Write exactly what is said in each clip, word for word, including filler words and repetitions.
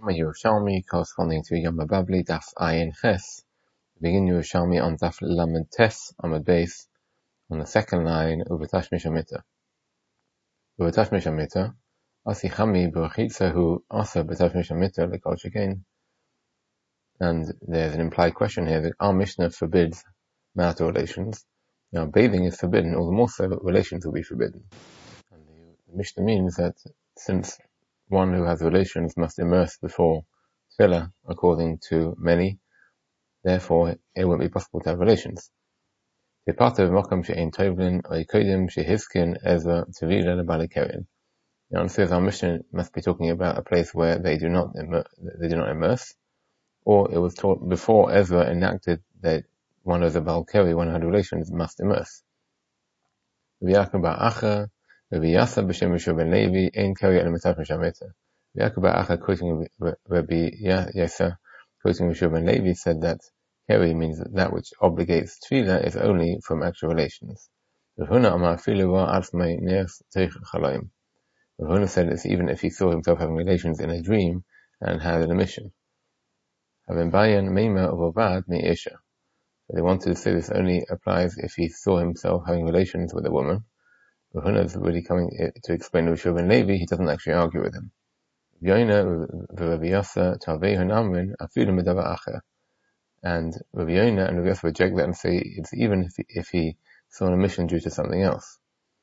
Yom Yerushalmi, corresponding to Yom Babli, Daf Ayin Ches. Begin Yerushalmi on Daf Lamed Tes, Amud Beis, on the second line, Uvatash Mishamita. Uvatash Mishamita, Asi Chami Burachitza, who also Batash Mishamita, like Al Shekain. And there's an implied question here that our Mishnah forbids marital relations. Now, bathing is forbidden, all the more so relations will be forbidden. And the Mishnah means that since one who has relations must immerse before tefillah, according to many, therefore it won't be possible to have relations. The answer is our Mishnah must be talking about a place where they do not immer- they do not immerse, or it was taught before Ezra enacted that one of the Balkari, one who had relations, must immerse. Rabbi Yasa b'shem Yeshua ben Levi ein kari el mitach mishameta. Rabbi Acha quoting Rabbi Yasa, quoting Yeshua ben Levi, said that kari means that, that which obligates tefillah is only from actual relations. Rav Huna amar afilu ra atzmai ne'as teich chalayim. Rav Huna said that even if he saw himself having relations in a dream and had an emission. Having bayan meima uvovad me'isha. So they wanted to say this only applies if he saw himself having relations with a woman. Rav Huna is really coming to explain to Yeshua ben Levi, he doesn't actually argue with him. And Rabbi Yona and Rabbi Yasa reject that and say it's even if he, if he saw an emission due to something else.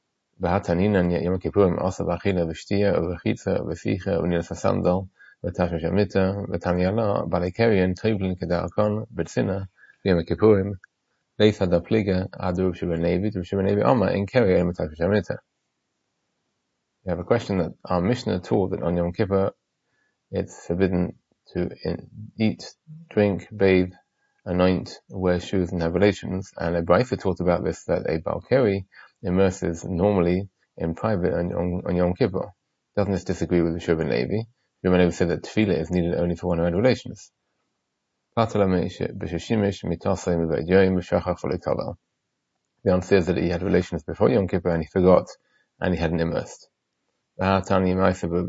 You have a question that our Mishnah taught that on Yom Kippur it's forbidden to in, eat, drink, bathe, anoint, wear shoes and have relations, and a Braisa taught about this that a Balkari immerses normally in private on, on, on Yom Kippur. Doesn't this disagree with Yeshua ben Levi? Yeshua ben Levi said that tefillah is needed only for one who had relations. The answer is that he had relations before Yom Kippur and he forgot and he hadn't immersed. There's even if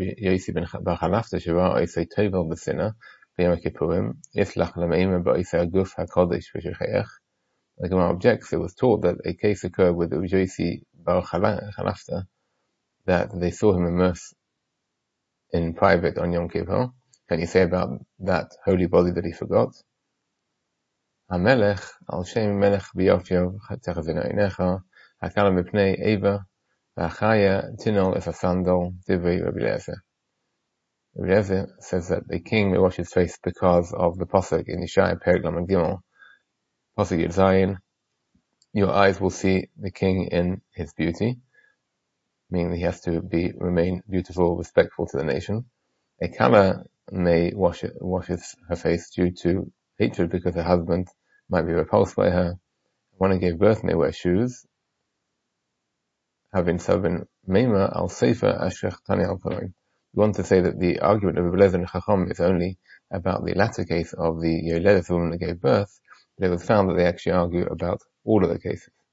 the Gemara objects, it was taught that a case occurred with Yosi Bar Chalafta, that they saw him immerse in private on Yom Kippur. Can you say about that holy body that he forgot? HaMelech al Shem Melech b'Yofyo techazina inecha hakala mipnei Eva v'achaya tinol efasandol divrei Rabbi Eliezer. Rabbi Eliezer says that the king may wash his face because of the pasuk in Yeshaya Perek Lamed Gimel, pasuk Yud Zayin. Your eyes will see the king in his beauty, meaning that he has to be remain beautiful, respectful to the nation. A kala may wash it, washes her face due to hatred because her husband might be repulsed by her. One who gave birth may wear shoes. Having sabin meima al sefer ashrech tani al kohen. We want to say that the argument of Rabbi Eliezer and Chacham is only about the latter case of the Yoledet woman that gave birth, but it was found that they actually argue about all of the cases.